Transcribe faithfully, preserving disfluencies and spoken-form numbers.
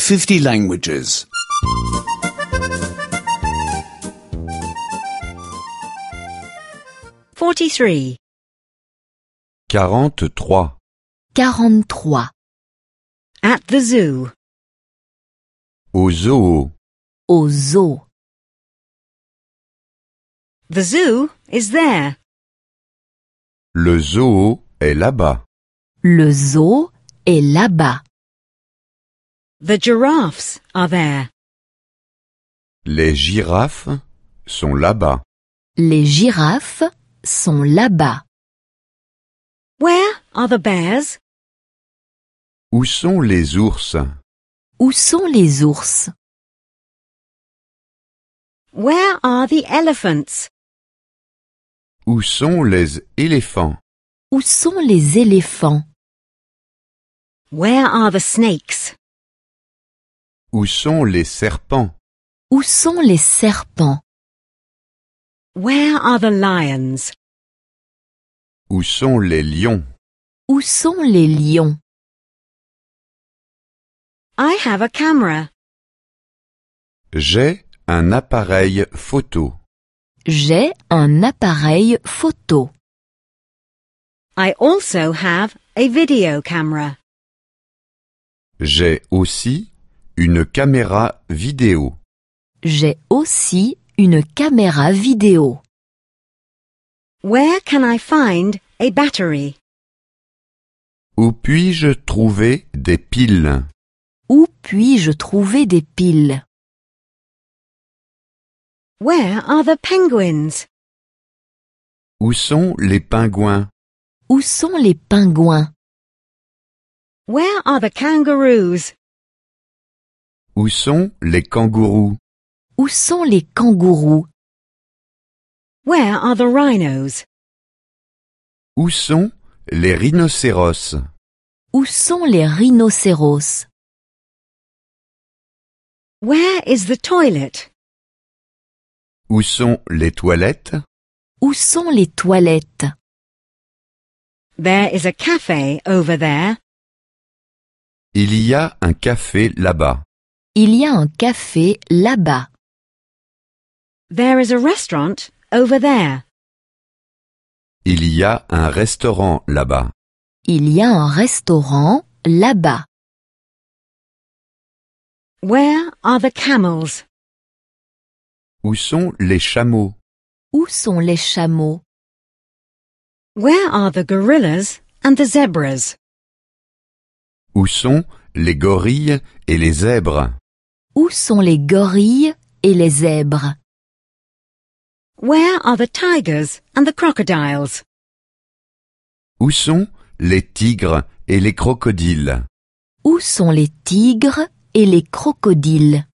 fifty languages. forty-three. quarante-trois. quarante-trois. At the zoo. Au zoo. Au zoo. The zoo is there. Le zoo est là-bas. Le zoo est là-bas. The giraffes are there. Les girafes sont là-bas. Les girafes sont là-bas. Where are the bears? Où sont les ours? Où sont les ours? Where are the elephants? Où sont les éléphants? Où sont les éléphants? Where are the snakes? Où sont les serpents? Où sont les serpents? Where are the lions? Où sont les lions? Où sont les lions? I have a camera. J'ai un appareil photo. J'ai un appareil photo. I also have a video camera. J'ai aussi une caméra vidéo. J'ai aussi une caméra vidéo. Where can I find a battery? Où puis-je trouver des piles? Où puis-je trouver des piles? Where are the penguins? Où sont les pingouins? Où sont les pingouins? Where are the kangaroos? Où sont les kangourous? Où sont les kangourous? Where are the rhinos? Où sont les rhinocéros? Où sont les rhinocéros? Where is the toilet? Où sont les toilettes? Où sont les toilettes? There is a cafe over there. Il y a un café là-bas. Il y a un café là-bas. There is a restaurant over there. Il y a un restaurant là-bas. Il y a un restaurant là-bas. Where are the camels? Où sont les chameaux? Où sont les chameaux? Where are the gorillas and the zebras? Où sont les gorilles et les zèbres? Où sont les gorilles et les zèbres? Where are the tigers and the crocodiles? Où sont les tigres et les crocodiles? Où sont les tigres et les crocodiles?